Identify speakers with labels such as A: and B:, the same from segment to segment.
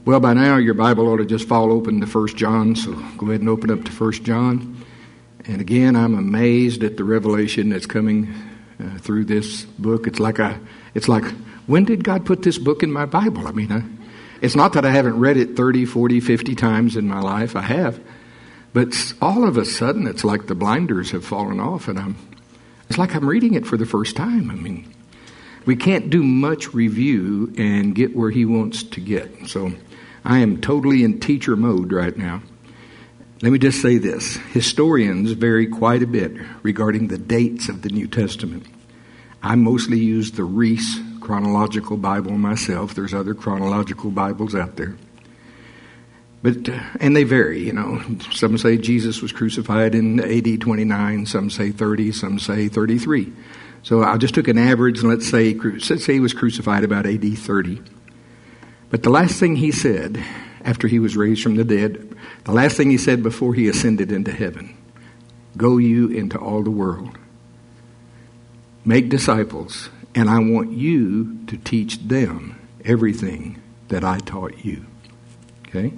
A: Well, by now your Bible ought to just fall open to 1 John, so go ahead and open up to 1 John. And again, I'm amazed at the revelation that's coming through this book. It's like, when did God put this book in my Bible? I mean, it's not that I haven't read it 30, 40, 50 times in my life. I have. But all of a sudden, it's like the blinders have fallen off, and it's like I'm reading it for the first time. I mean, we can't do much review and get where he wants to get. So I am totally in teacher mode right now. Let me just say this. Historians vary quite a bit regarding the dates of the New Testament. I mostly use the Reese Chronological Bible myself. There's other chronological Bibles out there. But and they vary, you know. Some say Jesus was crucified in AD 29, some say 30, some say 33. So I just took an average, and let's say he was crucified about AD 30. But the last thing he said after he was raised from the dead, the last thing he said before he ascended into heaven, go you into all the world, make disciples, and I want you to teach them everything that I taught you. Okay?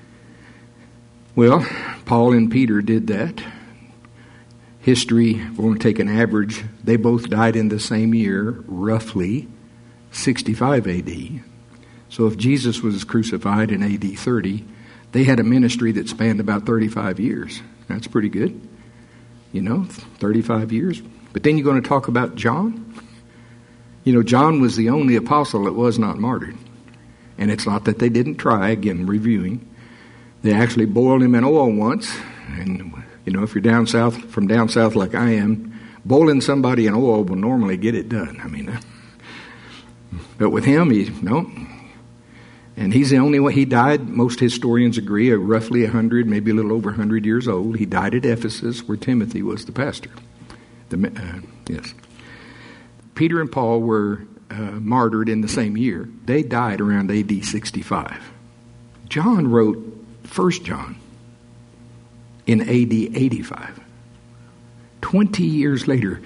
A: Well, Paul and Peter did that. History, we're going to take an average. They both died in the same year, roughly 65 AD. So if Jesus was crucified in AD 30, they had a ministry that spanned about 35 years. That's pretty good. You know, 35 years. But then you're going to talk about John? You know, John was the only apostle that was not martyred. And it's not that they didn't try, again, reviewing. They actually boiled him in oil once. And, you know, if you're from down south like I am, boiling somebody in oil will normally get it done. I mean, but with him, no. And he's the only one. He died, most historians agree, roughly 100, maybe a little over 100 years old. He died at Ephesus, where Timothy was the pastor. Yes. Peter and Paul were martyred in the same year. They died around AD 65. John wrote 1 John in AD 85. 20 years later.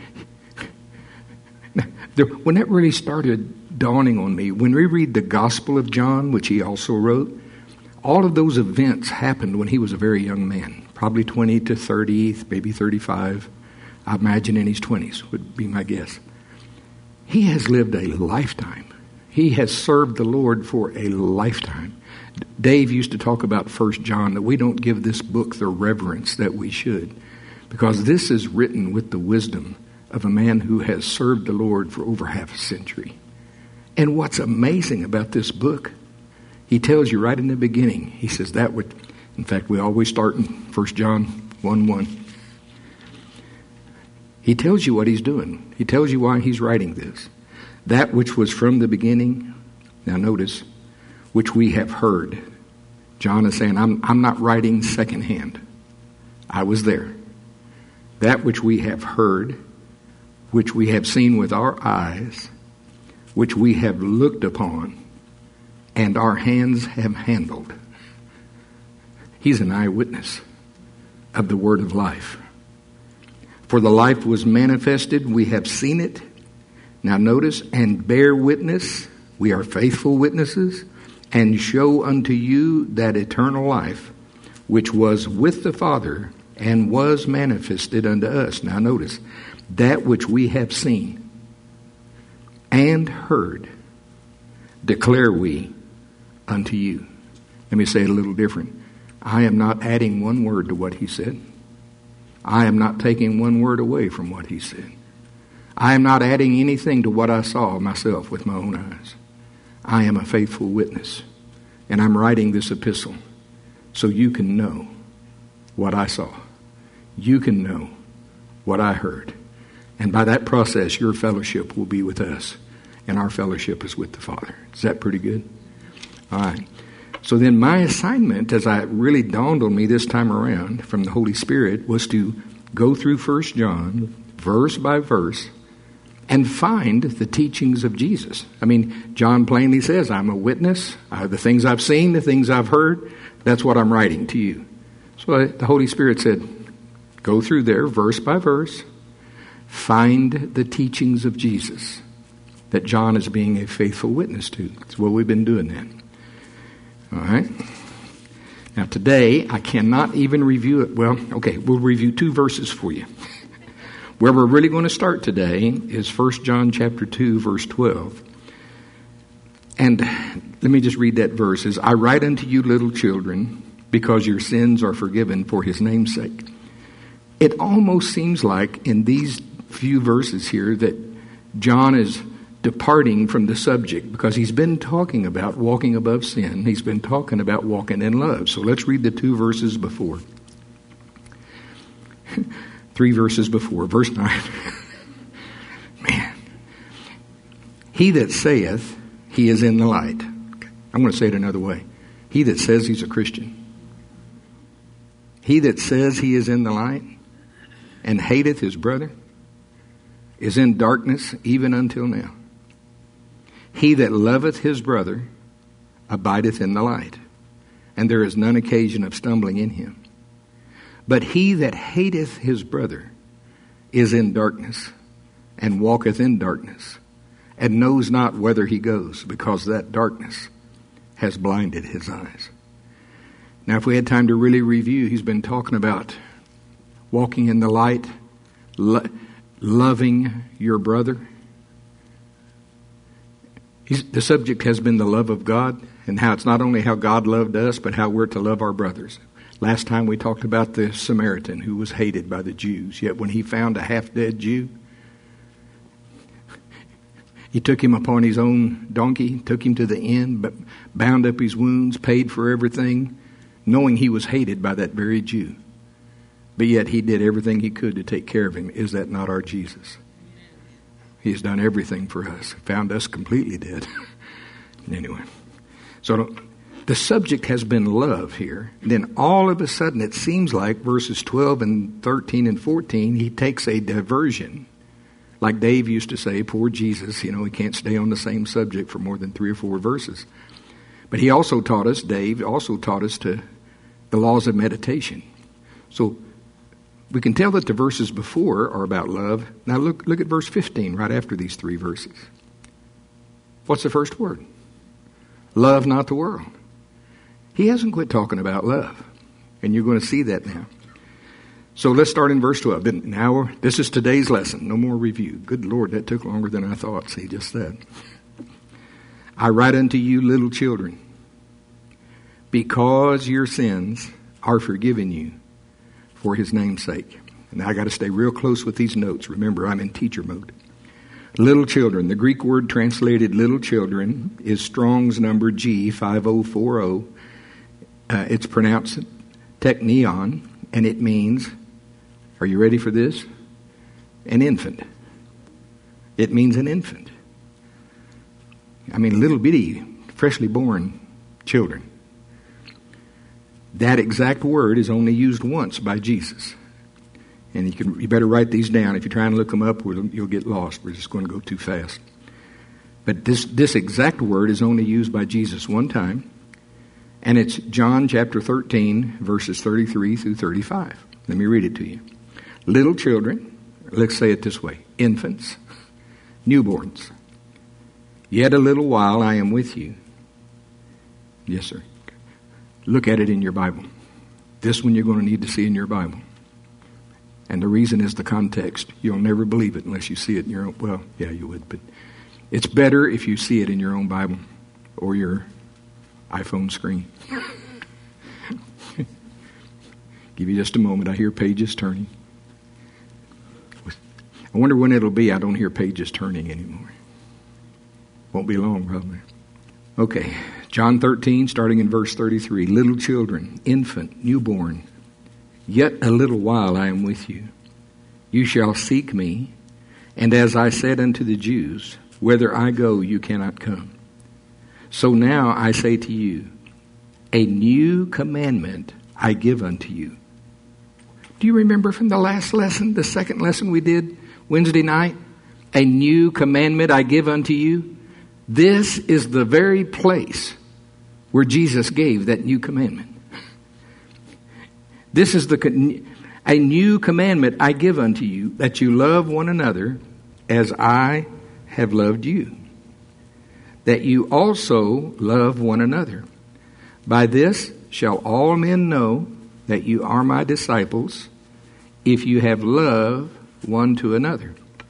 A: When that really started dawning on me, when we read the Gospel of John, which he also wrote, all of those events happened when he was a very young man, probably 20 to 30, maybe 35. I imagine in his 20s would be my guess. He has lived a lifetime. He has served the Lord for a lifetime. Dave used to talk about 1 John, that we don't give this book the reverence that we should, because this is written with the wisdom of a man who has served the Lord for over half a century. And what's amazing about this book, he tells you right in the beginning, he says in fact, we always start in 1 John 1:1. He tells you what he's doing. He tells you why he's writing this. That which was from the beginning, now notice, which we have heard. John is saying, I'm not writing secondhand. I was there. That which we have heard, which we have seen with our eyes, which we have looked upon, and our hands have handled. He's an eyewitness of the word of life. For the life was manifested, we have seen it. Now notice, and bear witness, we are faithful witnesses, and show unto you that eternal life, which was with the Father, and was manifested unto us. Now notice, that which we have seen and heard, declare we unto you. Let me say it a little different. I am not adding one word to what he said. I am not taking one word away from what he said. I am not adding anything to what I saw myself with my own eyes. I am a faithful witness, and I'm writing this epistle so you can know what I saw. You can know what I heard. And by that process, your fellowship will be with us, and our fellowship is with the Father. Is that pretty good? All right. So then my assignment, as it really dawned on me this time around from the Holy Spirit, was to go through 1 John, verse by verse, and find the teachings of Jesus. I mean, John plainly says, I'm a witness. The things I've seen, the things I've heard, that's what I'm writing to you. So the Holy Spirit said, go through there, verse by verse, find the teachings of Jesus that John is being a faithful witness to. That's what we've been doing then. All right. Now today, I cannot even review it. Well, okay, we'll review 2 verses for you. Where we're really going to start today is 1 John chapter 2, verse 12. And let me just read that verse. I write unto you, little children, because your sins are forgiven for his name's sake. It almost seems like in these few verses here that John is departing from the subject, because he's been talking about walking above sin. He's been talking about walking in love. So let's read the 2 verses before. 3 verses before, verse 9. Man. He that saith he is in the light. I'm going to say it another way. He that says he's a Christian. He that says he is in the light and hateth his brother is in darkness even until now. He that loveth his brother abideth in the light, and there is none occasion of stumbling in him. But he that hateth his brother is in darkness, and walketh in darkness, and knows not whither he goes, because that darkness has blinded his eyes. Now, if we had time to really review, he's been talking about walking in the light, loving your brother. The subject has been the love of God, and how it's not only how God loved us, but how we're to love our brothers. Last time we talked about the Samaritan who was hated by the Jews, yet when he found a half-dead Jew, he took him upon his own donkey, took him to the inn, bound up his wounds, paid for everything, knowing he was hated by that very Jew. But yet he did everything he could to take care of him. Is that not our Jesus? He has done everything for us. Found us completely dead. Anyway. So the subject has been love here. Then all of a sudden it seems like verses 12 and 13 and 14, he takes a diversion. Like Dave used to say, poor Jesus, he can't stay on the same subject for more than 3 or 4 verses. But he also taught us, Dave also taught us to the laws of meditation. So we can tell that the verses before are about love. Now look at verse 15 right after these 3 verses. What's the first word? Love not the world. He hasn't quit talking about love. And you're going to see that now. So let's start in verse 12. Now, this is today's lesson. No more review. Good Lord, that took longer than I thought. See, just that. I write unto you, little children, because your sins are forgiven you for his name's sake. Now I got to stay real close with these notes. Remember, I'm in teacher mode. Little children. The Greek word translated little children is Strong's number G5040. It's pronounced teknion, and it means, are you ready for this? An infant. It means an infant. I mean, little bitty, freshly born children. That exact word is only used once by Jesus. And you better write these down. If you try and look them up, you'll get lost. We're just going to go too fast. But this exact word is only used by Jesus one time. And it's John chapter 13, verses 33 through 35. Let me read it to you. Little children, let's say it this way, infants, newborns. Yet a little while I am with you. Yes, sir. Look at it in your Bible. This one you're going to need to see in your Bible. And the reason is the context. You'll never believe it unless you see it in your own. Well, yeah, you would. But it's better if you see it in your own Bible or your iPhone screen. Give you just a moment. I hear pages turning. I wonder when it'll be I don't hear pages turning anymore. Won't be long, probably. Okay. John 13, starting in verse 33. Little children, infant, newborn. Yet a little while I am with you. You shall seek me. And as I said unto the Jews, whither I go, you cannot come. So now I say to you, a new commandment I give unto you. Do you remember from the last lesson, the second lesson we did Wednesday night? A new commandment I give unto you. This is the very place where Jesus gave that new commandment. This is a new commandment I give unto you, that you love one another as I have loved you. That you also love one another. By this shall all men know that you are my disciples, if you have love one to another.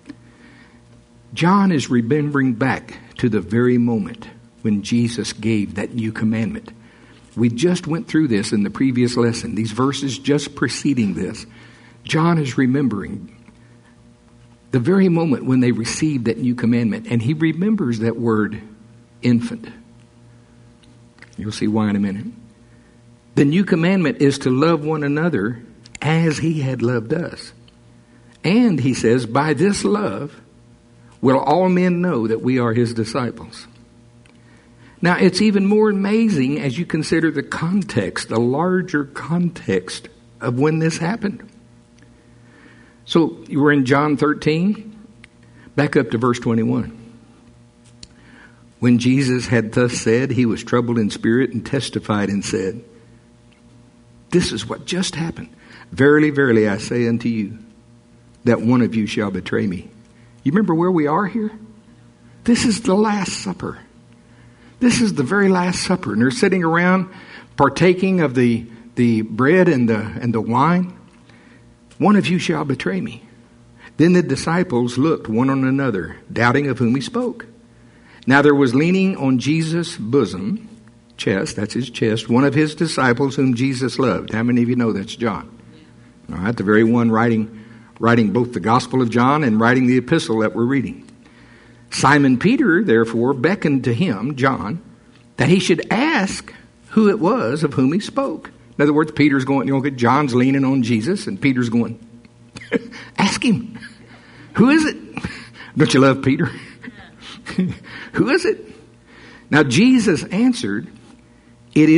A: John is remembering back to the very moment when Jesus gave that new commandment. We just went through this in the previous lesson. These verses just preceding this. John is remembering the very moment when they received that new commandment. And he remembers that word, infant. You'll see why in a minute. The new commandment is to love one another as he had loved us. And he says, by this love will all men know that we are his disciples. Now, it's even more amazing as you consider the context, the larger context of when this happened. So, you were in John 13, back up to verse 21. When Jesus had thus said, he was troubled in spirit and testified and said, this is what just happened. Verily, verily, I say unto you, that one of you shall betray me. You remember where we are here? This is the Last Supper. This is the very Last Supper. And they're sitting around partaking of the bread and the wine. One of you shall betray me. Then the disciples looked one on another, doubting of whom he spoke. Now there was leaning on Jesus' bosom, chest, that's his chest, one of his disciples whom Jesus loved. How many of you know that's John? All right, the very one writing both the Gospel of John and writing the epistle that we're reading. Simon Peter, therefore, beckoned to him, John, that he should ask who it was of whom he spoke. In other words, Peter's going, John's leaning on Jesus, and Peter's going, ask him. Who is it? Don't you love Peter? Who is it? Now Jesus answered, he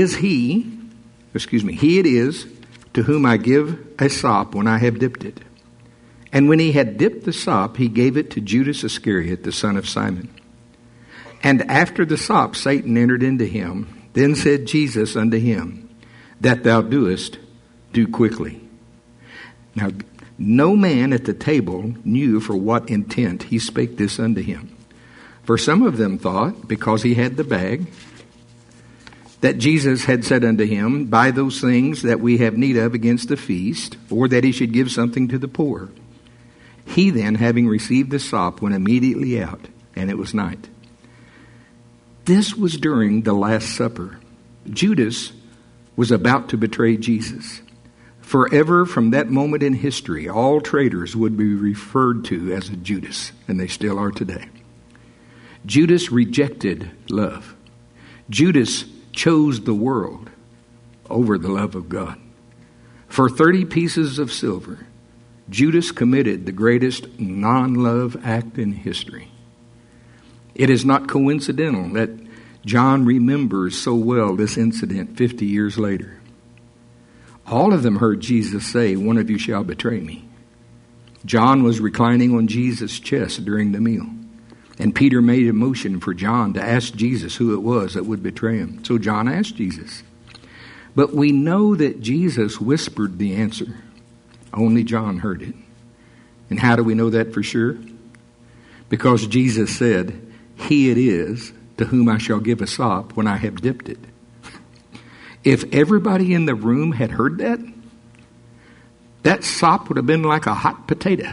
A: it is to whom I give a sop when I have dipped it. And when he had dipped the sop, he gave it to Judas Iscariot, the son of Simon. And after the sop, Satan entered into him. Then said Jesus unto him, that thou doest, do quickly. Now, no man at the table knew for what intent he spake this unto him. For some of them thought, because he had the bag, that Jesus had said unto him, buy those things that we have need of against the feast, or that he should give something to the poor. He then, having received the sop, went immediately out, and it was night. This was during the Last Supper. Judas was about to betray Jesus. Forever from that moment in history, all traitors would be referred to as a Judas, and they still are today. Judas rejected love. Judas chose the world over the love of God. For 30 pieces of silver, Judas committed the greatest non-love act in history. It is not coincidental that John remembers so well this incident 50 years later. All of them heard Jesus say, one of you shall betray me. John was reclining on Jesus' chest during the meal. And Peter made a motion for John to ask Jesus who it was that would betray him. So John asked Jesus. But we know that Jesus whispered the answer. Only John heard it. And how do we know that for sure? Because Jesus said, he it is to whom I shall give a sop when I have dipped it. If everybody in the room had heard that, that sop would have been like a hot potato.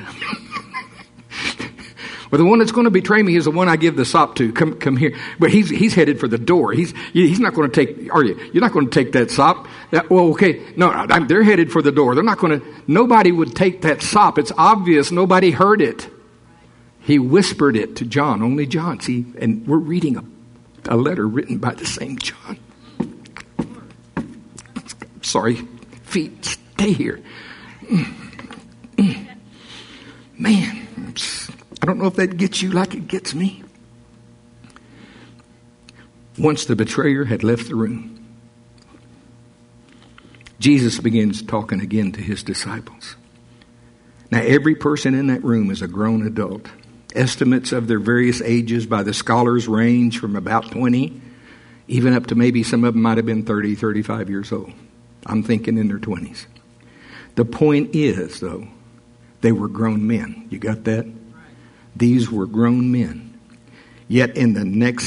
A: Well, the one that's going to betray me is the one I give the sop to. Come here. But he's headed for the door. He's not going to take, are you? You're not going to take that sop. Okay. No, they're headed for the door. They're not going to, nobody would take that sop. It's obvious. Nobody heard it. He whispered it to John. Only John. See, and we're reading a letter written by the same John. Sorry. Feet, stay here. Man. I don't know if that gets you like it gets me. Once the betrayer had left the room, Jesus begins talking again to his disciples. Now, every person in that room is a grown adult. Estimates of their various ages by the scholars range from about 20, even up to maybe some of them might have been 30, 35 years old. I'm thinking in their 20s. The point is, though, they were grown men. You got that? These were grown men. Yet in the next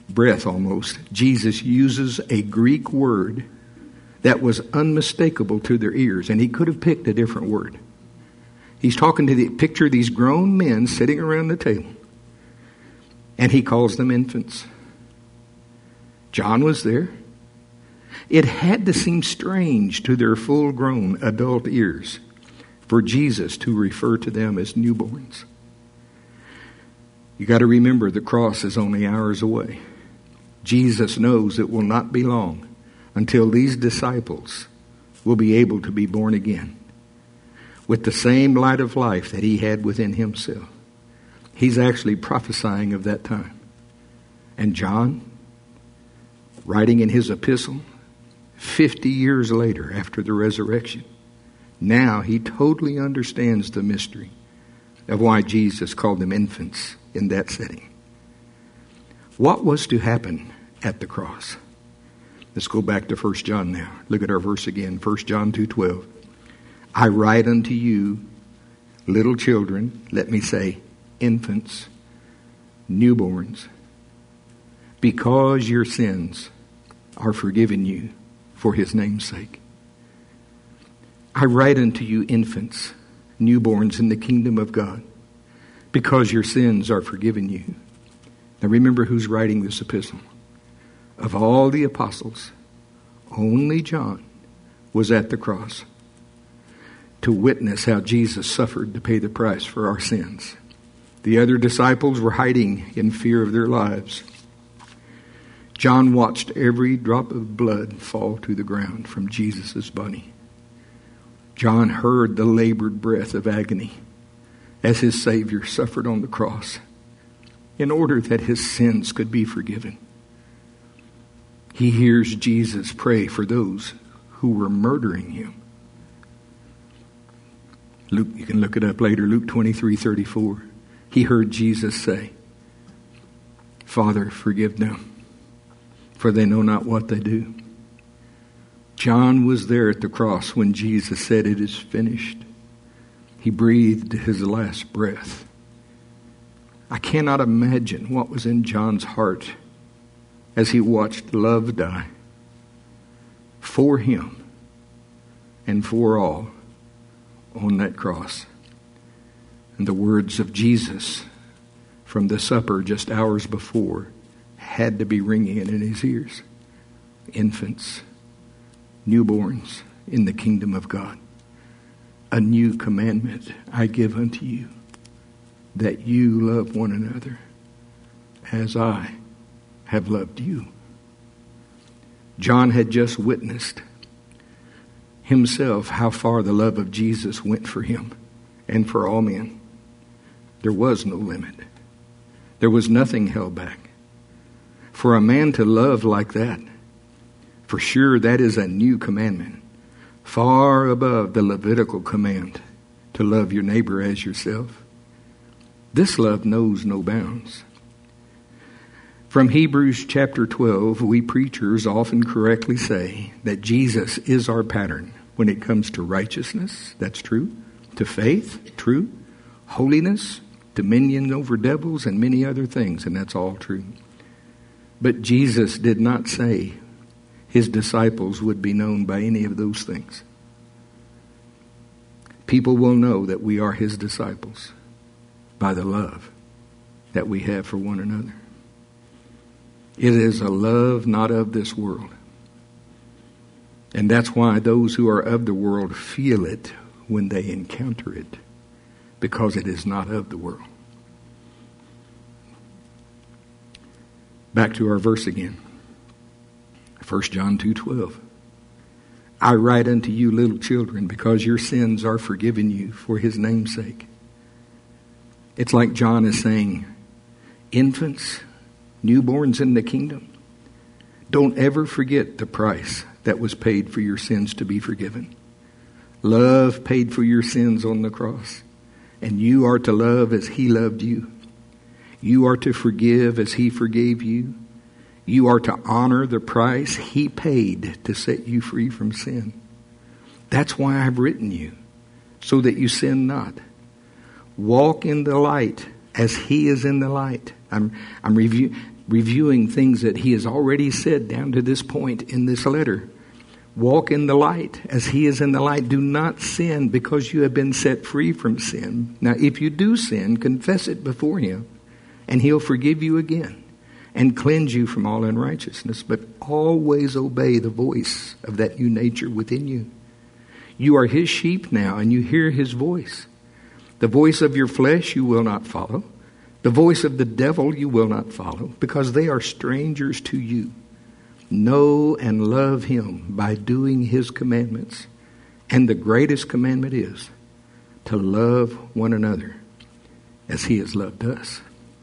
A: breath almost, Jesus uses a Greek word that was unmistakable to their ears, and he could have picked a different word. He's talking to picture these grown men sitting around the table, and he calls them infants. John was there. It had to seem strange to their full-grown adult ears for Jesus to refer to them as newborns. You got to remember, the cross is only hours away. Jesus knows it will not be long until these disciples will be able to be born again with the same light of life that he had within himself. He's actually prophesying of that time. And John, writing in his epistle, 50 years later after the resurrection, now he totally understands the mystery of why Jesus called them infants in that setting. What was to happen at the cross? Let's go back to 1 John now. Look at our verse again, 1 John 2:12. I write unto you, little children, let me say, infants, newborns, because your sins are forgiven you for his name's sake. I write unto you, infants, newborns in the kingdom of God, because your sins are forgiven you. Now remember who's writing this epistle. Of all the apostles, only John was at the cross to witness how Jesus suffered to pay the price for our sins. The other disciples were hiding in fear of their lives. John watched every drop of blood fall to the ground from Jesus' body. John heard the labored breath of agony as his Savior suffered on the cross in order that his sins could be forgiven. He hears Jesus pray for those who were murdering him. Luke, you can look it up later, Luke 23:34. He heard Jesus say, Father, forgive them, for they know not what they do. John was there at the cross when Jesus said, it is finished. He breathed his last breath. I cannot imagine what was in John's heart as he watched love die for him and for all on that cross. And the words of Jesus from the supper just hours before had to be ringing in his ears. Infants, newborns in the kingdom of God. A new commandment I give unto you, that you love one another as I have loved you. John had just witnessed himself how far the love of Jesus went for him and for all men. There was no limit. There was nothing held back. For a man to love like that, for sure that is a new commandment, far above the Levitical command to love your neighbor as yourself. This love knows no bounds. From Hebrews chapter 12, we preachers often correctly say that Jesus is our pattern when it comes to righteousness, that's true, to faith, true, holiness, dominion over devils, and many other things, and that's all true. But Jesus did not say his disciples would be known by any of those things. People will know that we are his disciples by the love that we have for one another. It is a love not of this world. And that's why those who are of the world feel it when they encounter it, because it is not of the world. Back to our verse again. 1 John 2:12. I write unto you, little children, because your sins are forgiven you for his name's sake. It's like John is saying, infants, newborns in the kingdom, don't ever forget the price that was paid for your sins to be forgiven. Love paid for your sins on the cross. And you are to love as he loved you. You are to forgive as he forgave you. You are to honor the price he paid to set you free from sin. That's why I've written you, so that you sin not. Walk in the light as he is in the light. I'm reviewing. reviewing things that he has already said down to this point in this letter. Walk in the light as he is in the light. Do not sin because you have been set free from sin. Now, if you do sin, confess it before him, and he'll forgive you again and cleanse you from all unrighteousness. But always obey the voice of that new nature within you. You are his sheep now, and you hear his voice. The voice of your flesh you will not follow. The voice of the devil you will not follow, because they are strangers to you. Know and love him by doing his commandments. And the greatest commandment is to love one another as he has loved us.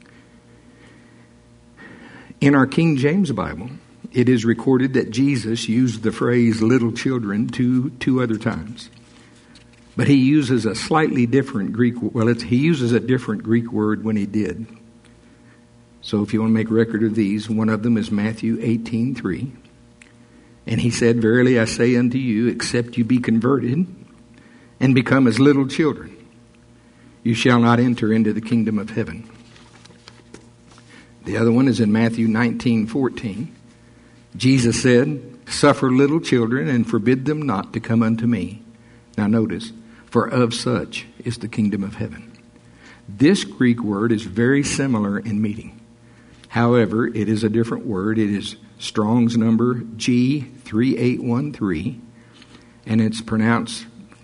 A: In our King James Bible, it is recorded that Jesus used the phrase little children two other times. But he uses a slightly different Greek, he uses a different Greek word when he did. So if you want to make record of these, one of them is Matthew 18:3. And he said, verily I say unto you, except you be converted and become as little children, you shall not enter into the kingdom of heaven. The other one is in Matthew 19:14. Jesus said, suffer little children and forbid them not to come unto me. Now notice, for of such is the kingdom of heaven. This Greek word is very similar in meaning. However, it is a different word. It is Strong's number G3813, and it's pronounced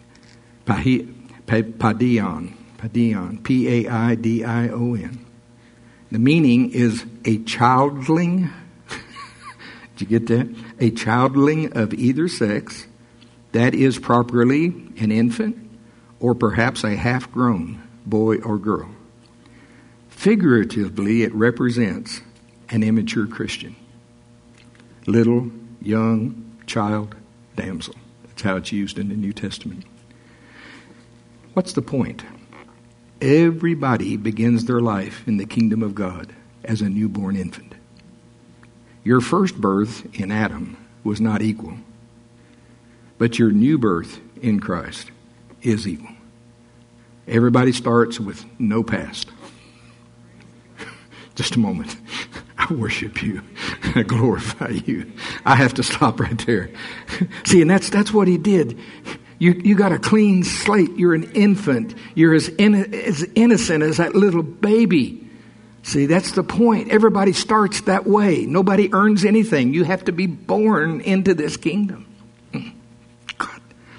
A: paidion, P-A-I-D-I-O-N. The meaning is a childling, did you get that? A childling of either sex, that is properly an infant, or perhaps a half-grown boy or girl. Figuratively, it represents an immature Christian. Little, young, child, damsel. That's how it's used in the New Testament. What's the point? Everybody begins their life in the kingdom of God as a newborn infant. Your first birth in Adam was not equal, but your new birth in Christ is equal. Everybody starts with no past. Just a moment. I worship you. I glorify you. I have to stop right there. See, and that's what he did. You got a clean slate. You're an infant. You're as innocent as that little baby. See, that's the point. Everybody starts that way. Nobody earns anything. You have to be born into this kingdom. God.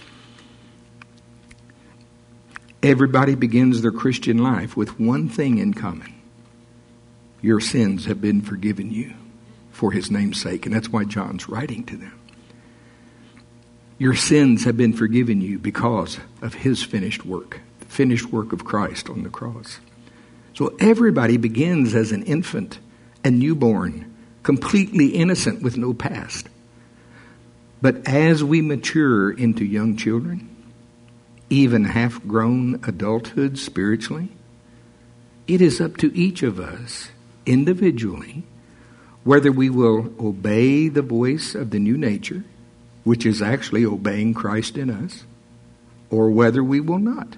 A: Everybody begins their Christian life with one thing in common. Your sins have been forgiven you for his name's sake. And that's why John's writing to them. Your sins have been forgiven you because of his finished work. The finished work of Christ on the cross. So everybody begins as an infant, a newborn, completely innocent with no past. But as we mature into young children, even half-grown adulthood spiritually, it is up to each of us individually whether we will obey the voice of the new nature, which is actually obeying Christ in us, or whether we will not.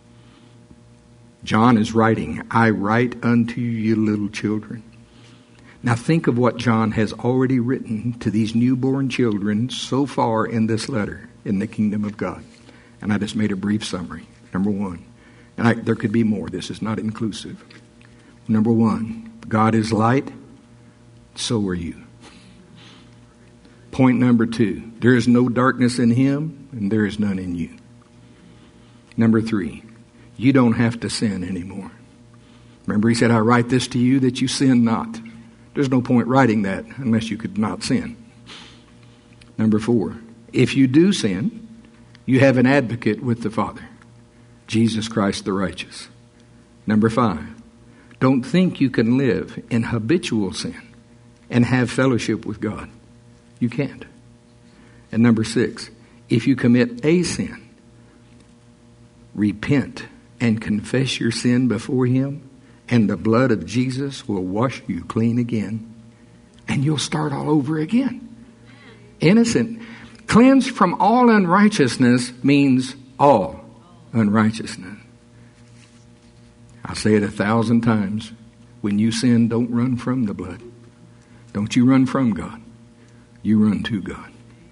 A: John is writing, I write unto you little children. Now think of what John has already written to these newborn children so far in this letter in the kingdom of God. And I just made a brief summary. Number one, and there could be more. This is not inclusive. Number one, God is light, so are you. Point number two, there is no darkness in him, and there is none in you. Number three, you don't have to sin anymore. Remember, he said, I write this to you that you sin not. There's no point writing that unless you could not sin. Number four, if you do sin, you have an advocate with the Father, Jesus Christ the righteous. Number five, don't think you can live in habitual sin and have fellowship with God. You can't. And number six, if you commit a sin, repent and confess your sin before him, and the blood of Jesus will wash you clean again, and you'll start all over again. Innocent. Cleansed from all unrighteousness means all unrighteousness. I'll say it 1,000 times. When you sin, don't run from the blood. Don't you run from God. You run to God.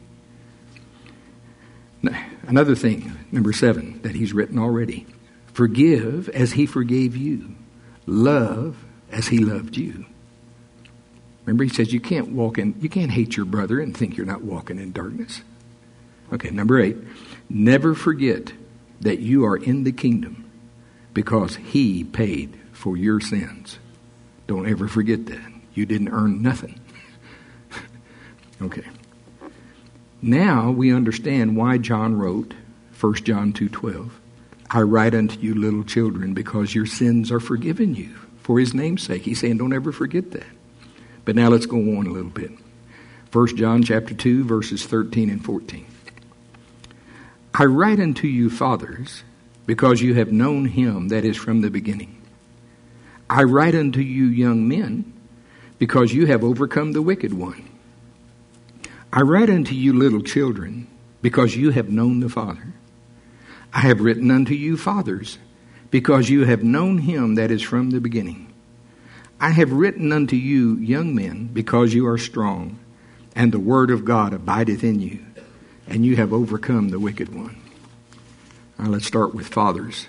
A: Another thing, number 7, that he's written already. Forgive as he forgave you. Love as he loved you. Remember, he says you can't hate your brother and think you're not walking in darkness. Okay, number 8. Never forget that you are in the kingdom because he paid for your sins. Don't ever forget that. You didn't earn nothing. Okay. Now we understand why John wrote 1 John 2:12. I write unto you, little children, because your sins are forgiven you for his name's sake. He's saying don't ever forget that. But now let's go on a little bit. 1 John chapter 2, verses 13 and 14. I write unto you, fathers, because you have known him that is from the beginning. I write unto you, young men, because you have overcome the wicked one. I write unto you, little children, because you have known the Father. I have written unto you, fathers, because you have known him that is from the beginning. I have written unto you, young men, because you are strong, and the word of God abideth in you, and you have overcome the wicked one. Now let's start with fathers.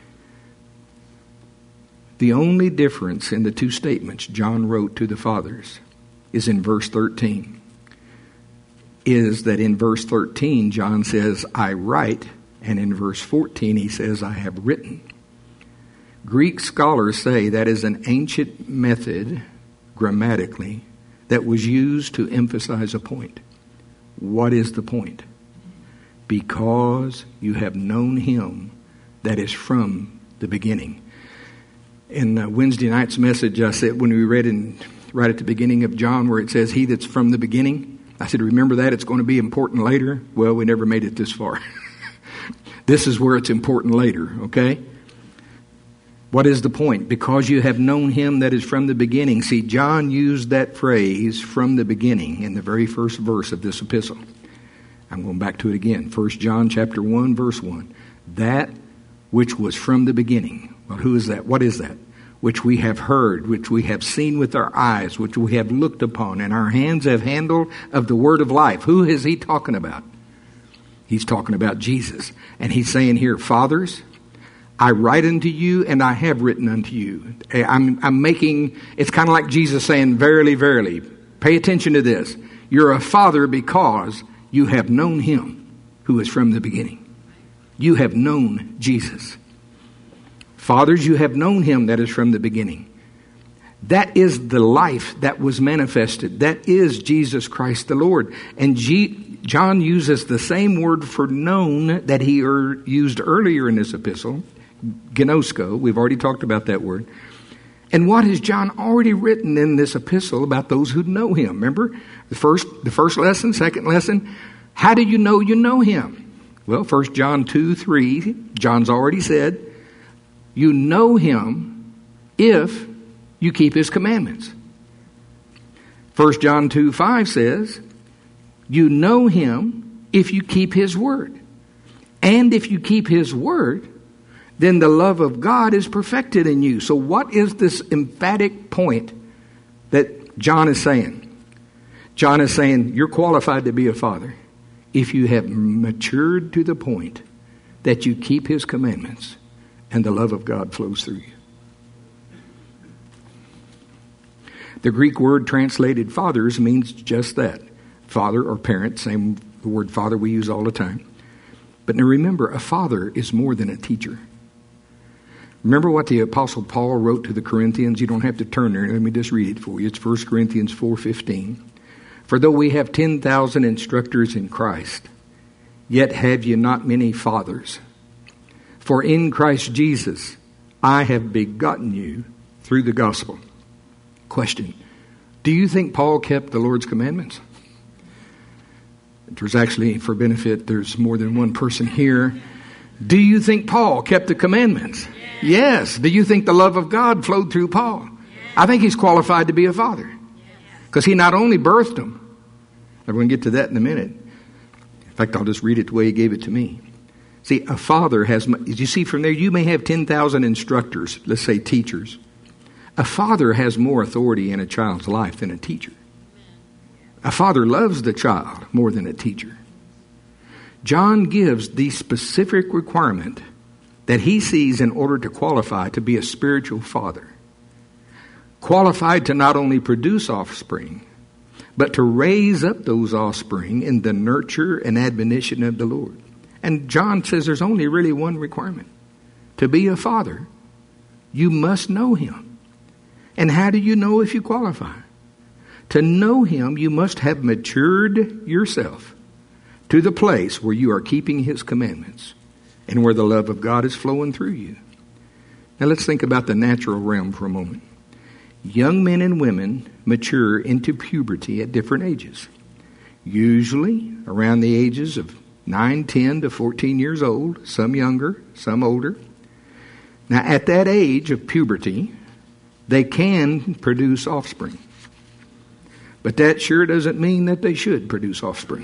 A: The only difference in the two statements John wrote to the fathers is in verse 13. Is that in verse 13, John says, I write, and in verse 14, he says, I have written. Greek scholars say that is an ancient method, grammatically, that was used to emphasize a point. What is the point? Because you have known him that is from the beginning. In Wednesday night's message, I said, when we read right at the beginning of John, where it says, he that's from the beginning, I said, remember that? It's going to be important later. Well, we never made it this far. This is where it's important later, okay? What is the point? Because you have known him that is from the beginning. See, John used that phrase, from the beginning, in the very first verse of this epistle. I'm going back to it again. 1 John chapter 1, verse 1. That which was from the beginning. Well, who is that? What is that? Which we have heard, which we have seen with our eyes, which we have looked upon, and our hands have handled of the word of life. Who is he talking about? He's talking about Jesus. And he's saying here, fathers, I write unto you, and I have written unto you. I'm making, it's kind of like Jesus saying, verily, verily, pay attention to this. You're a father because you have known him who is from the beginning. You have known Jesus. Fathers, you have known him that is from the beginning. That is the life that was manifested. That is Jesus Christ the Lord. And John uses the same word for known that he used earlier in this epistle, gnosko. We've already talked about that word. And what has John already written in this epistle about those who know him? Remember, the first lesson, second lesson, how do you know him? Well, 1 John 2:3, John's already said, you know him if you keep his commandments. 1 John 2:5 says, you know him if you keep his word. And if you keep his word, then the love of God is perfected in you. So what is this emphatic point that John is saying? John is saying, you're qualified to be a father if you have matured to the point that you keep his commandments and the love of God flows through you. The Greek word translated fathers means just that. Father or parent, same the word father we use all the time. But now remember, a father is more than a teacher. Remember what the Apostle Paul wrote to the Corinthians? You don't have to turn there. Let me just read it for you. It's 1 Corinthians 4:15. For though we have 10,000 instructors in Christ, yet have ye not many fathers. For in Christ Jesus I have begotten you through the gospel. Question. Do you think Paul kept the Lord's commandments? There's actually, for benefit, there's more than one person here. Do you think Paul kept the commandments? Yes. Do you think the love of God flowed through Paul? I think he's qualified to be a father. Because he not only birthed them. I'm going to get to that in a minute. In fact, I'll just read it the way he gave it to me. See, a father has, you see from there, you may have 10,000 instructors, let's say teachers. A father has more authority in a child's life than a teacher. A father loves the child more than a teacher. John gives the specific requirement that he sees in order to qualify to be a spiritual father. Qualified to not only produce offspring, but to raise up those offspring in the nurture and admonition of the Lord. And John says there's only really one requirement. To be a father, you must know him. And how do you know if you qualify? To know him, you must have matured yourself to the place where you are keeping his commandments and where the love of God is flowing through you. Now let's think about the natural realm for a moment. Young men and women mature into puberty at different ages. Usually around the ages of 9, 10 to 14 years old, some younger, some older. Now at that age of puberty, they can produce offspring. But that sure doesn't mean that they should produce offspring.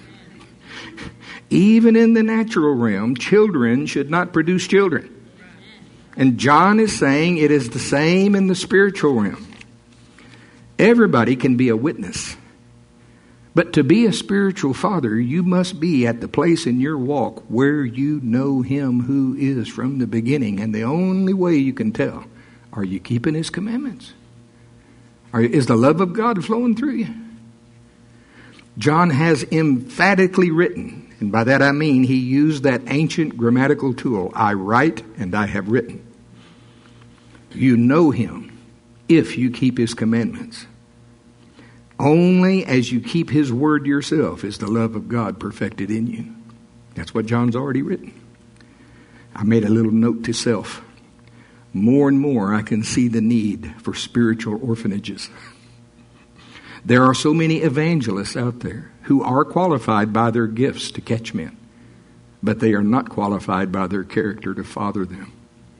A: Even in the natural realm, children should not produce children. And John is saying it is the same in the spiritual realm. Everybody can be a witness. But to be a spiritual father, you must be at the place in your walk where you know him who is from the beginning. And the only way you can tell, are you keeping his commandments? Is the love of God flowing through you? John has emphatically written, and by that I mean he used that ancient grammatical tool, I write and I have written. You know him if you keep his commandments. Only as you keep his word yourself is the love of God perfected in you. That's what John's already written. I made a little note to self. More and more I can see the need for spiritual orphanages. There are so many evangelists out there who are qualified by their gifts to catch men, but they are not qualified by their character to father them.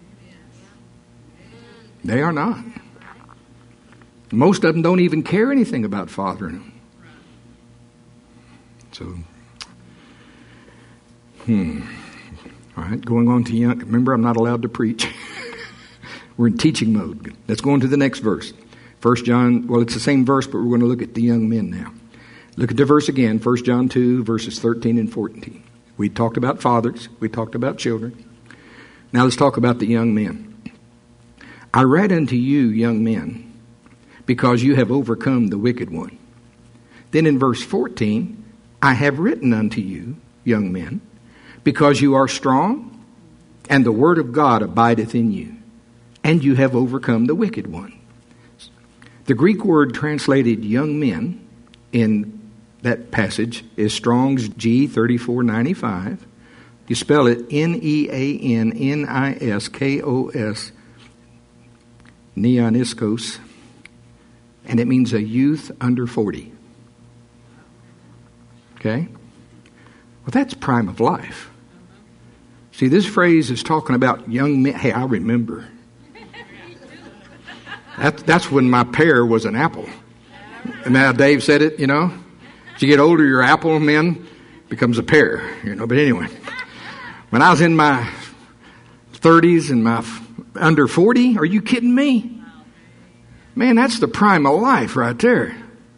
A: They are not. Most of them don't even care anything about fathering them. So, all right, going on to young. Remember, I'm not allowed to preach. We're in teaching mode. Let's go on to the next verse. 1 John, well, it's the same verse, but we're going to look at the young men now. Look at the verse again, 1 John 2, verses 13 and 14. We talked about fathers. We talked about children. Now let's talk about the young men. I write unto you, young men, because you have overcome the wicked one. Then in verse 14, I have written unto you, young men, because you are strong, and the word of God abideth in you, and you have overcome the wicked one. The Greek word translated young men in that passage is Strong's G3495. You spell it Neanniskos, neoniskos, and it means a youth under 40. Okay? Well, that's prime of life. See, this phrase is talking about young men. Hey, I remember. That's when my pear was an apple. And now Dave said it, you know. As you get older, your apple, man, becomes a pear, you know. But anyway, when I was in my 30s and my under 40, are you kidding me? Man, that's the prime of life right there.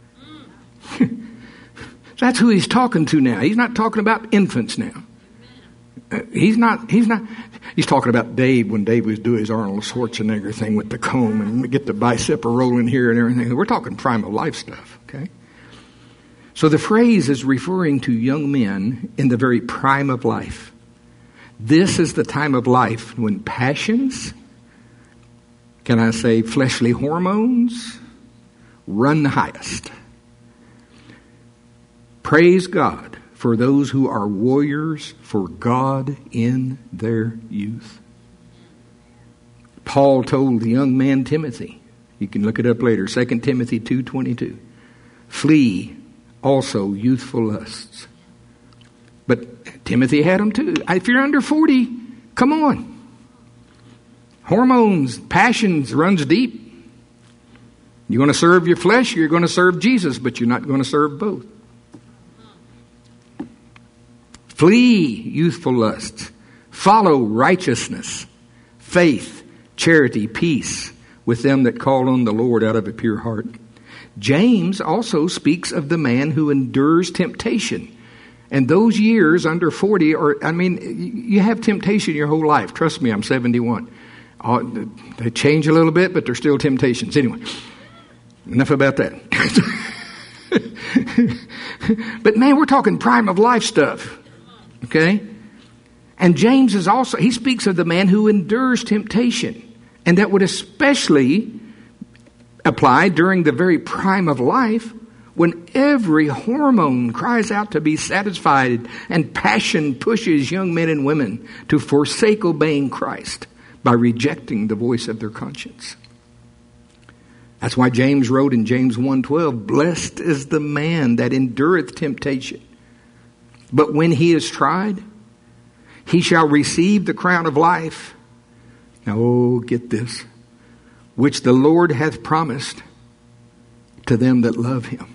A: That's who he's talking to now. He's not talking about infants now. He's talking about Dave when Dave was doing his Arnold Schwarzenegger thing with the comb and get the bicep rolling here and everything. We're talking prime of life stuff, okay? So the phrase is referring to young men in the very prime of life. This is the time of life when passions, can I say fleshly hormones, run the highest. Praise God for those who are warriors for God in their youth. Paul told the young man Timothy, you can look it up later, 2 Timothy 2:22, flee also youthful lusts. But Timothy had them too. If you're under 40, come on. Hormones, passions runs deep. You're going to serve your flesh, you're going to serve Jesus, but you're not going to serve both. Flee youthful lusts. Follow righteousness, faith, charity, peace with them that call on the Lord out of a pure heart. James also speaks of the man who endures temptation. And those years under 40, you have temptation your whole life. Trust me, I'm 71. They change a little bit, but they're still temptations. Anyway, enough about that. But man, we're talking prime of life stuff. Okay? And James he speaks of the man who endures temptation. And that would especially apply during the very prime of life, when every hormone cries out to be satisfied and passion pushes young men and women to forsake obeying Christ by rejecting the voice of their conscience. That's why James wrote in James 1:12, "Blessed is the man that endureth temptation. But when he is tried, he shall receive the crown of life." Now, get this. "Which the Lord hath promised to them that love him."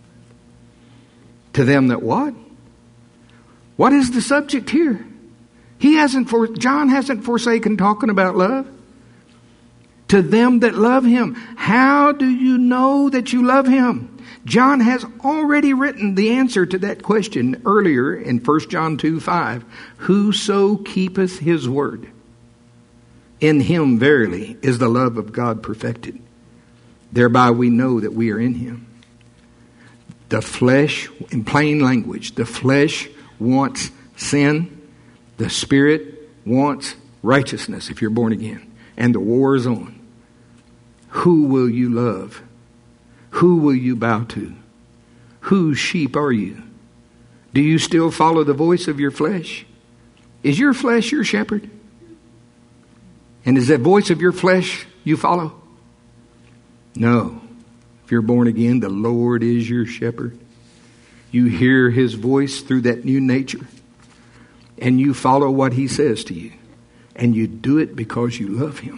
A: To them that what? What is the subject here? John hasn't forsaken talking about love. To them that love him. How do you know that you love him? John has already written the answer to that question earlier in 1 John 2:5. "Whoso keepeth his word, in him verily is the love of God perfected. Thereby we know that we are in him." The flesh, in plain language, the flesh wants sin. The Spirit wants righteousness if you're born again. And the war is on. Who will you love? Who will you bow to? Whose sheep are you? Do you still follow the voice of your flesh? Is your flesh your shepherd? And is that voice of your flesh you follow? No. If you're born again, the Lord is your shepherd. You hear his voice through that new nature. And you follow what he says to you. And you do it because you love him.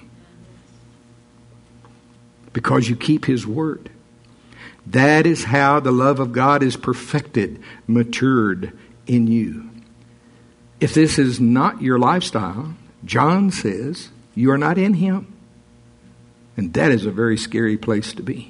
A: Because you keep his word. That is how the love of God is perfected, matured in you. If this is not your lifestyle, John says you are not in him. And that is a very scary place to be.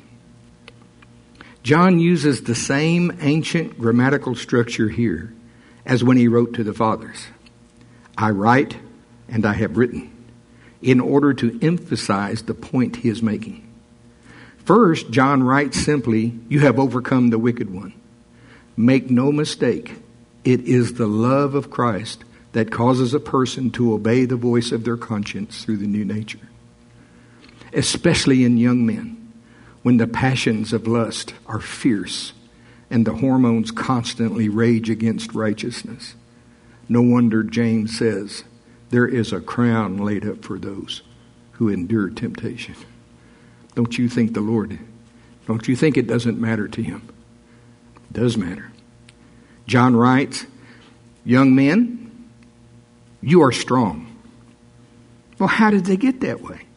A: John uses the same ancient grammatical structure here as when he wrote to the fathers. I write and I have written, in order to emphasize the point he is making. First, John writes simply, you have overcome the wicked one. Make no mistake, it is the love of Christ that causes a person to obey the voice of their conscience through the new nature. Especially in young men, when the passions of lust are fierce and the hormones constantly rage against righteousness. No wonder James says, there is a crown laid up for those who endure temptation. Don't you think don't you think it doesn't matter to him? It does matter. John writes, young men, you are strong. Well, how did they get that way?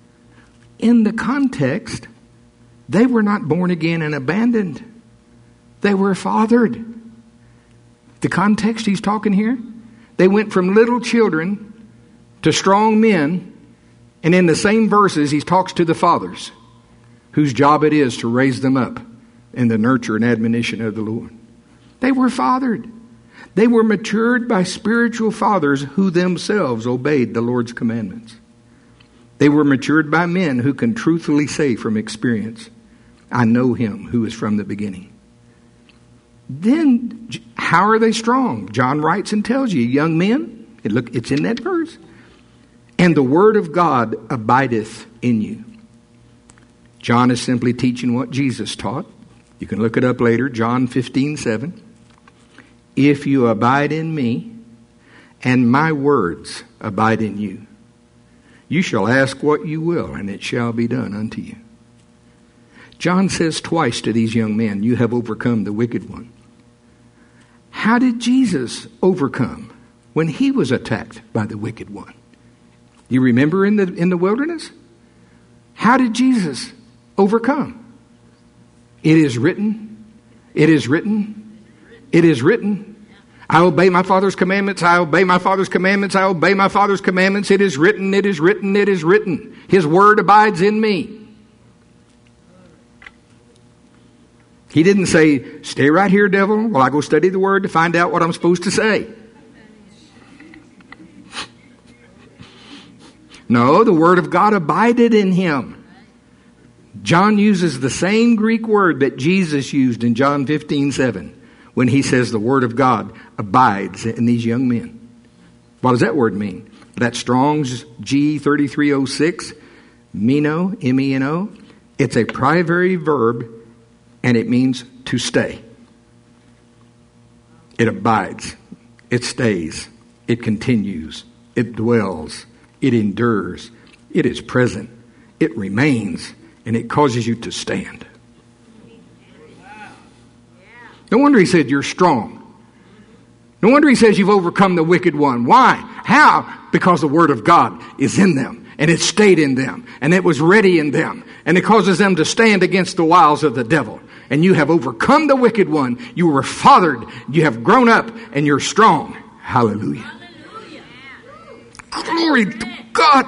A: In the context, they were not born again and abandoned. They were fathered. The context he's talking here, they went from little children to strong men, and in the same verses he talks to the fathers, whose job it is to raise them up in the nurture and admonition of the Lord. They were fathered. They were matured by spiritual fathers who themselves obeyed the Lord's commandments. They were matured by men who can truthfully say from experience, I know him who is from the beginning. Then, how are they strong? John writes and tells you, young men, it's in that verse. And the word of God abideth in you. John is simply teaching what Jesus taught. You can look it up later, John 15:7. If you abide in me, and my words abide in you, you shall ask what you will, and it shall be done unto you. John says twice to these young men, you have overcome the wicked one. How did Jesus overcome when he was attacked by the wicked one? You remember in the wilderness? How did Jesus overcome? It is written. It is written. It is written. I obey my Father's commandments. I obey my Father's commandments. I obey my Father's commandments. It is written. It is written. It is written. His word abides in me. He didn't say, stay right here, devil, while I go study the Word to find out what I'm supposed to say. No, the Word of God abided in him. John uses the same Greek word that Jesus used in John 15:7 when he says the Word of God abides in these young men. What does that word mean? That's Strong's G3306, meno, M-E-N-O. It's a primary verb, and it means to stay. It abides. It stays. It continues. It dwells. It endures. It is present. It remains. And it causes you to stand. No wonder he said you're strong. No wonder he says you've overcome the wicked one. Why? How? Because the Word of God is in them. And it stayed in them. And it was ready in them. And it causes them to stand against the wiles of the devil. And you have overcome the wicked one. You were fathered. You have grown up. And you're strong. Hallelujah. Glory to God.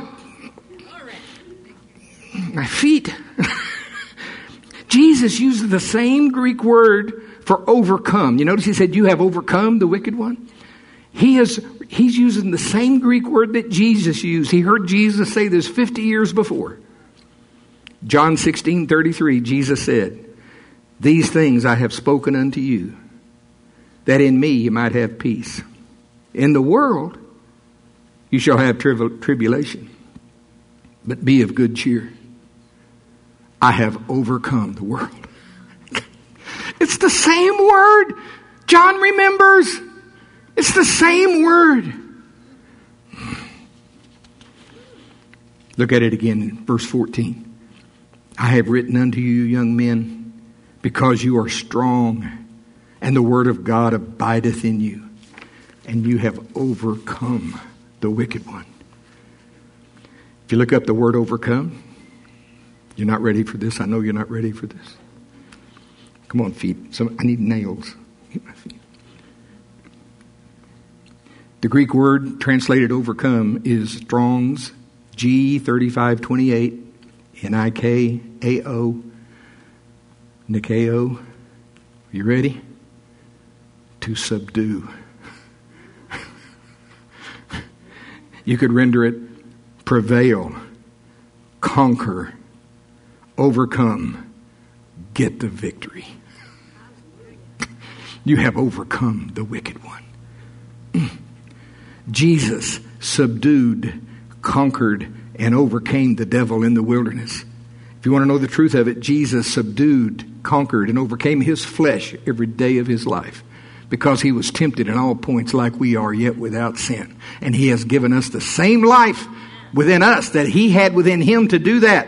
A: My feet. Jesus uses the same Greek word for overcome. You notice he said, you have overcome the wicked one? He's using the same Greek word that Jesus used. He heard Jesus say this 50 years before. John 16:33, Jesus said, these things I have spoken unto you, that in me you might have peace. In the world you shall have tribulation, but be of good cheer. I have overcome the world. It's the same word. John remembers. It's the same word. Look at it again in verse 14. I have written unto you, young men, because you are strong, and the word of God abideth in you, and you have overcome the wicked one. If you look up the word overcome, you're not ready for this. I know you're not ready for this. Come on, feet. I need nails. Hit my feet. The Greek word translated overcome is Strong's G3528, Nikao, Nikao. You ready? To subdue. You could render it prevail, conquer, overcome, get the victory. You have overcome the wicked one. Jesus subdued, conquered, and overcame the devil in the wilderness. If you want to know the truth of it, Jesus subdued, conquered, and overcame his flesh every day of his life because he was tempted in all points like we are, yet without sin. And he has given us the same life within us that he had within him to do that.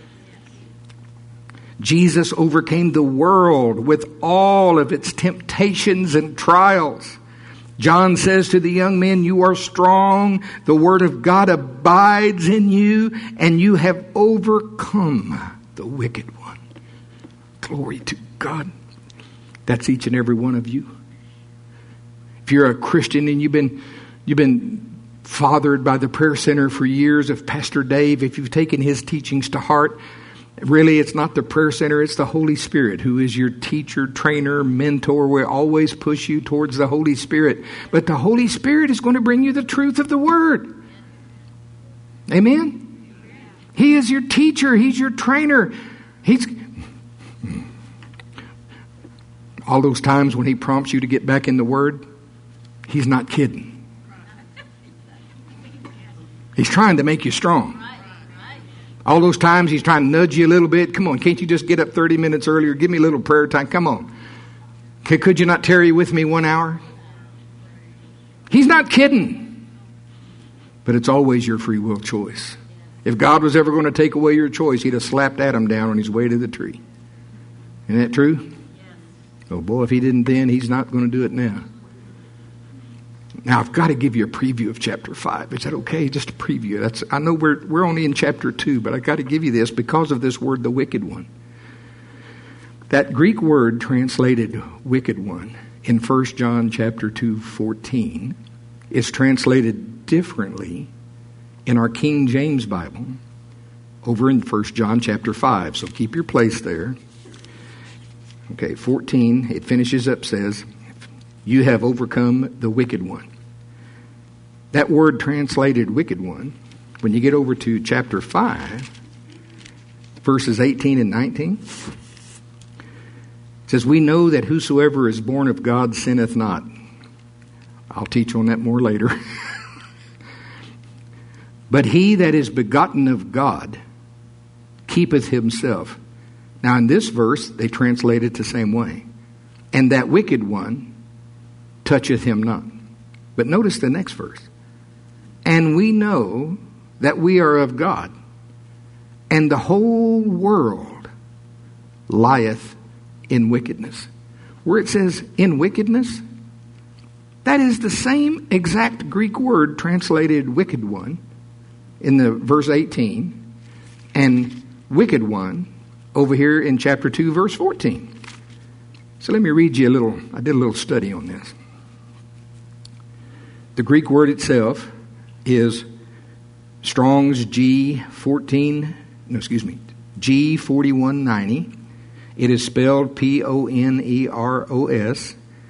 A: Jesus overcame the world with all of its temptations and trials. John says to the young men, you are strong, the word of God abides in you, and you have overcome the wicked one. Glory to God. That's each and every one of you. If you're a Christian and you've been fathered by the prayer center for years of Pastor Dave, if you've taken his teachings to heart, really, it's not the prayer center, it's the Holy Spirit who is your teacher, trainer, mentor. We always push you towards the Holy Spirit. But the Holy Spirit is going to bring you the truth of the Word. Amen? He is your teacher. He's your trainer. He's all those times when he prompts you to get back in the Word, he's not kidding. He's trying to make you strong. All those times he's trying to nudge you a little bit. Come on, can't you just get up 30 minutes earlier? Give me a little prayer time. Come on. Could you not tarry with me 1 hour? He's not kidding. But it's always your free will choice. If God was ever going to take away your choice, he'd have slapped Adam down on his way to the tree. Isn't that true? Yes. Oh boy, if he didn't then, he's not going to do it now. Now, I've got to give you a preview of chapter 5. Is that okay? Just a preview. I know we're only in chapter 2, but I've got to give you this because of this word, the wicked one. That Greek word translated wicked one in 1 John chapter 2:14 is translated differently in our King James Bible over in 1 John chapter 5. So keep your place there. Okay, 14, it finishes up, says, you have overcome the wicked one. That word translated wicked one, when you get over to chapter 5, verses 18 and 19, it says, we know that whosoever is born of God sinneth not. I'll teach on that more later. But he that is begotten of God keepeth himself. Now in this verse, they translate it the same way. And that wicked one toucheth him not. But notice the next verse. And we know that we are of God, and the whole world lieth in wickedness. Where it says in wickedness, that is the same exact Greek word translated wicked one in the verse 18 and wicked one over here in chapter 2 verse 14. So let me read you I did a little study on this. The Greek word itself is Strong's G4190. It is spelled Poneros,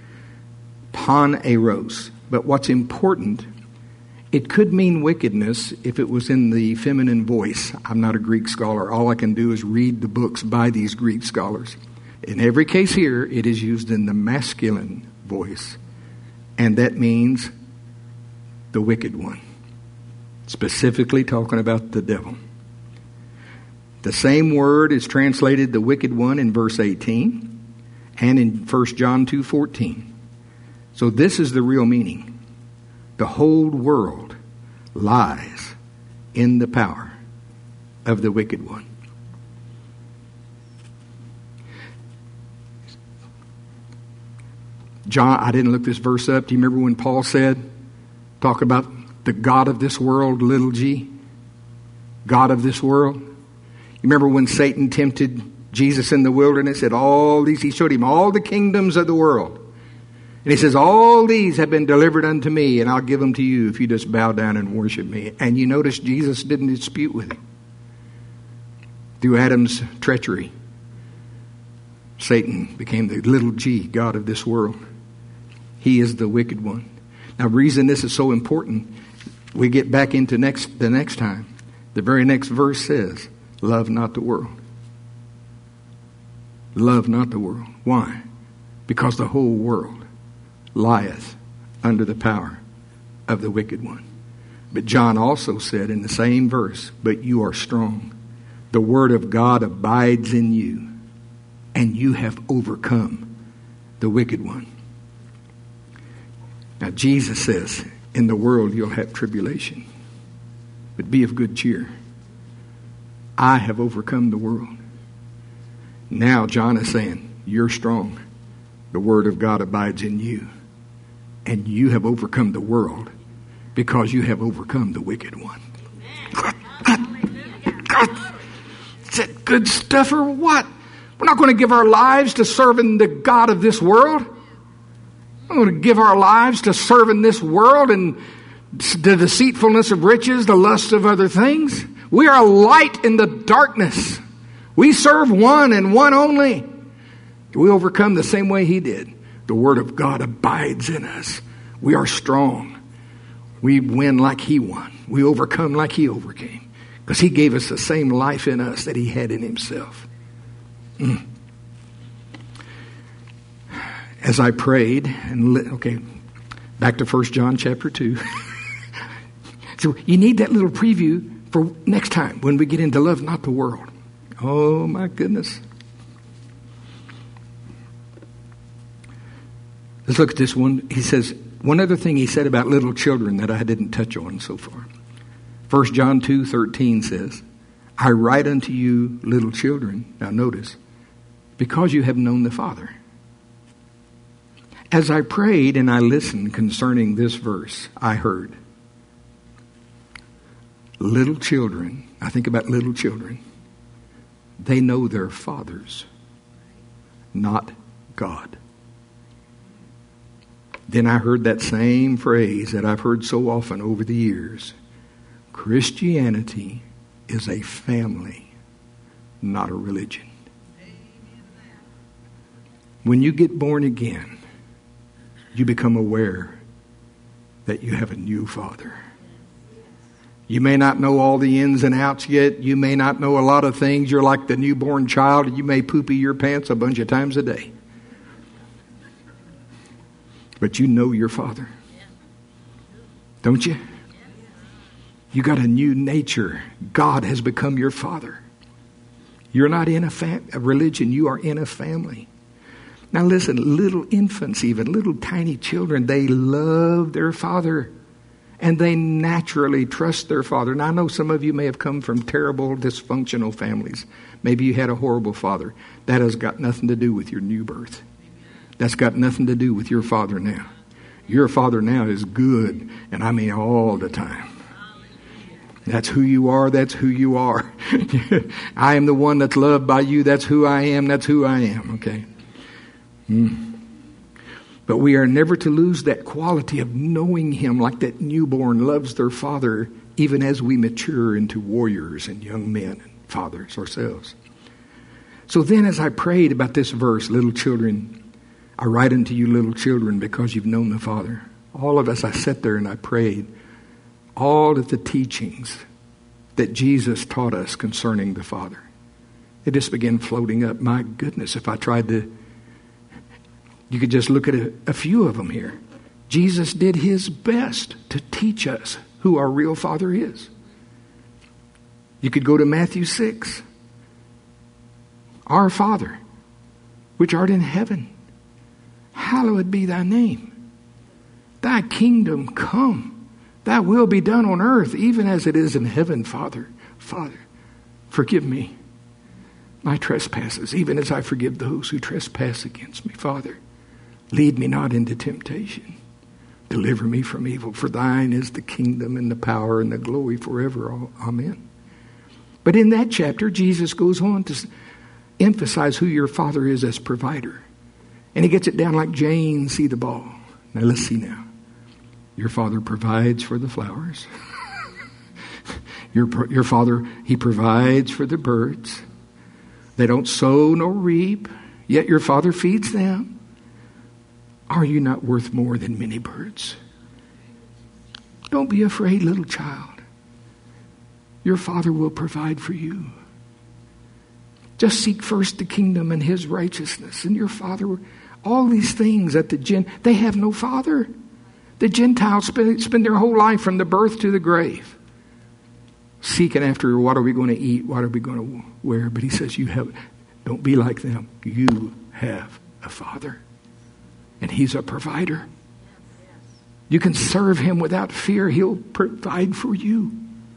A: Poneros. But what's important, it could mean wickedness if it was in the feminine voice. I'm not a Greek scholar. All I can do is read the books by these Greek scholars. In every case here, it is used in the masculine voice. And that means the wicked one. Specifically talking about the devil. The same word is translated the wicked one in verse 18 and in 1 John 2:14. So this is the real meaning. The whole world lies in the power of the wicked one. John, I didn't look this verse up. Do you remember when Paul said, talk about the God of this world, little g? God of this world. You remember when Satan tempted Jesus in the wilderness? He showed him all the kingdoms of the world. And he says, all these have been delivered unto me, and I'll give them to you if you just bow down and worship me. And you notice Jesus didn't dispute with him. Through Adam's treachery, Satan became the little g, God of this world. He is the wicked one. Now, the reason this is so important, we get back into the next time. The very next verse says, love not the world. Love not the world. Why? Because the whole world lieth under the power of the wicked one. But John also said in the same verse, but you are strong. The word of God abides in you, and you have overcome the wicked one. Now Jesus says, in the world you'll have tribulation, but be of good cheer. I have overcome the world. Now John is saying, you're strong. The word of God abides in you. And you have overcome the world because you have overcome the wicked one. Is that good stuff or what? We're not going to give our lives to serving the God of this world. We're going to give our lives to serving this world and the deceitfulness of riches, the lust of other things. We are a light in the darkness. We serve one and one only. We overcome the same way he did. The word of God abides in us. We are strong. We win like he won. We overcome like he overcame. Because he gave us the same life in us that he had in himself. As I prayed, back to 1 John chapter 2. So you need that little preview for next time when we get into love not the world. Oh my goodness. Let's look at this one. He says, one other thing he said about little children that I didn't touch on so far. 1 John 2:13 says, I write unto you little children. Now notice, because you have known the Father. As I prayed and I listened concerning this verse, I heard, little children, I think about little children, they know their fathers, not God. Then I heard that same phrase that I've heard so often over the years. Christianity is a family, not a religion. When you get born again, you become aware that you have a new Father. You may not know all the ins and outs yet. You may not know a lot of things. You're like the newborn child. You may poopy your pants a bunch of times a day. But you know your Father. Don't you? You got a new nature. God has become your Father. You're not in a religion. You are in a family. Now listen, little infants, even little tiny children, they love their father. And they naturally trust their father. Now, I know some of you may have come from terrible, dysfunctional families. Maybe you had a horrible father. That has got nothing to do with your new birth. That's got nothing to do with your father now. Your father now is good, and I mean all the time. That's who you are. That's who you are. I am the one that's loved by you. That's who I am. That's who I am. Okay. But we are never to lose that quality of knowing Him like that newborn loves their father, even as we mature into warriors and young men and fathers ourselves. So then as I prayed about this verse, little children, I write unto you little children because you've known the Father. All of us, I sat there and I prayed. All of the teachings that Jesus taught us concerning the Father. It just began floating up. My goodness, if I tried to... You could just look at a few of them here. Jesus did His best to teach us who our real Father is. You could go to Matthew 6. Our Father, which art in heaven, hallowed be thy name. Thy kingdom come. Thy will be done on earth, even as it is in heaven, Father. Father, forgive me my trespasses, even as I forgive those who trespass against me, Father. Lead me not into temptation. Deliver me from evil. For thine is the kingdom and the power and the glory forever. Amen. But in that chapter, Jesus goes on to emphasize who your Father is as provider. And He gets it down like Jane see the ball. Now let's see now. Your Father provides for the flowers. Your Father, He provides for the birds. They don't sow nor reap, yet your Father feeds them. Are you not worth more than many birds? Don't be afraid, little child. Your Father will provide for you. Just seek first the kingdom and His righteousness. And your Father, all these things that they have no father. The Gentiles spend their whole life from the birth to the grave, seeking after what are we going to eat, what are we going to wear. But He says, don't be like them. You have a Father. And He's a provider. You can serve Him without fear. He'll provide for you.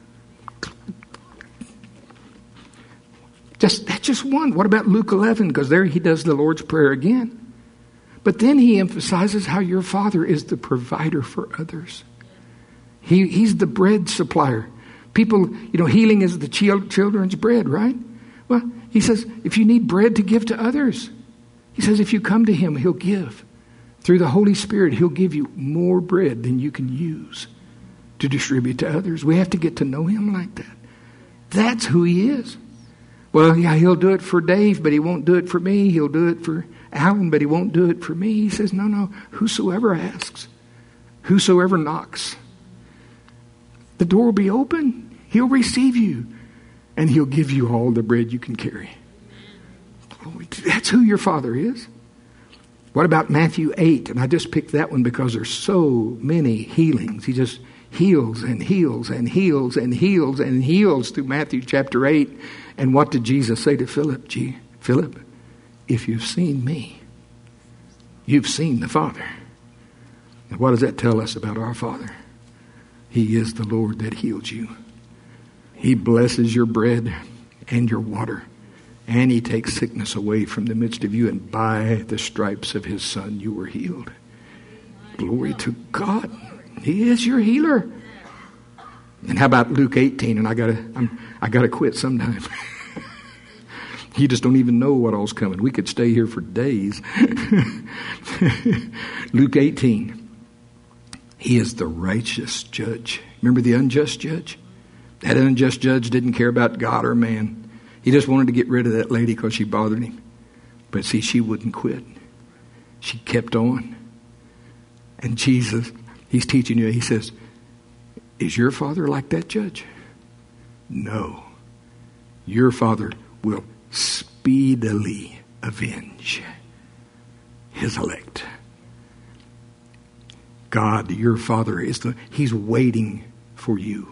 A: That's just one. What about Luke 11? Because there He does the Lord's Prayer again. But then He emphasizes how your Father is the provider for others. He's the bread supplier. People, healing is the children's bread, right? Well, He says, if you need bread to give to others, He says, if you come to Him, He'll give. Through the Holy Spirit, He'll give you more bread than you can use to distribute to others. We have to get to know Him like that. That's who He is. Well, yeah, He'll do it for Dave, but He won't do it for me. He'll do it for Alan, but He won't do it for me. He says, no. Whosoever asks, whosoever knocks, the door will be open. He'll receive you, and He'll give you all the bread you can carry. That's who your Father is. What about Matthew 8? And I just picked that one because there's so many healings. He just heals and heals and heals and heals and heals through Matthew chapter 8. And what did Jesus say to Philip? Philip, if you've seen me, you've seen the Father. And what does that tell us about our Father? He is the Lord that heals you. He blesses your bread and your water. And He takes sickness away from the midst of you. And by the stripes of His Son, you were healed. Glory to God. He is your healer. And how about Luke 18? And I gotta quit sometime. You just don't even know what all's coming. We could stay here for days. Luke 18. He is the righteous judge. Remember the unjust judge? That unjust judge didn't care about God or man. He just wanted to get rid of that lady because she bothered him. But see, she wouldn't quit. She kept on. And Jesus, he's teaching you, he says, is your father like that, Judge? No. Your father will speedily avenge his elect. God, your father, he's waiting for you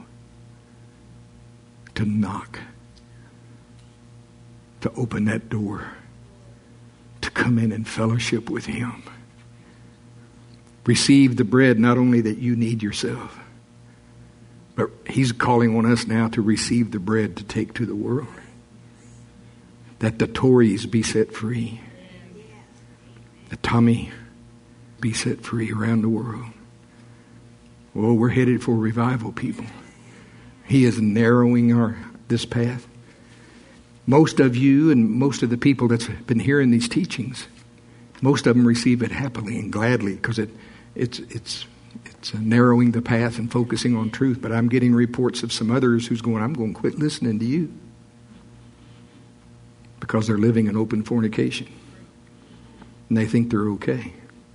A: to knock, to open that door, to come in and fellowship with him. Receive the bread not only that you need yourself, but he's calling on us now to receive the bread to take to the world. That the Tories be set free. The Tommy be set free around the world. Oh, we're headed for revival, people. He is narrowing this path. Most of you and most of the people that's been hearing these teachings, most of them receive it happily and gladly because it's narrowing the path and focusing on truth. But I'm getting reports of some others who's going, I'm going to quit listening to you because they're living in open fornication and they think they're okay.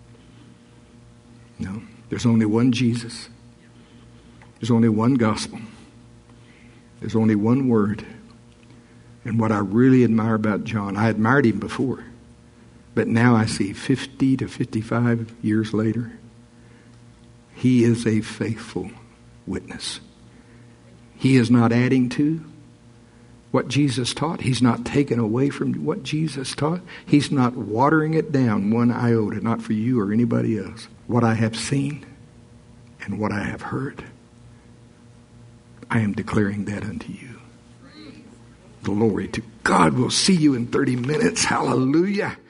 A: No, there's only one Jesus. There's only one gospel. There's only one word. And what I really admire about John, I admired him before, but now I see 50 to 55 years later, he is a faithful witness. He is not adding to what Jesus taught. He's not taking away from what Jesus taught. He's not watering it down one iota, not for you or anybody else. What I have seen and what I have heard, I am declaring that unto you. Glory to God. We'll see you in 30 minutes. Hallelujah.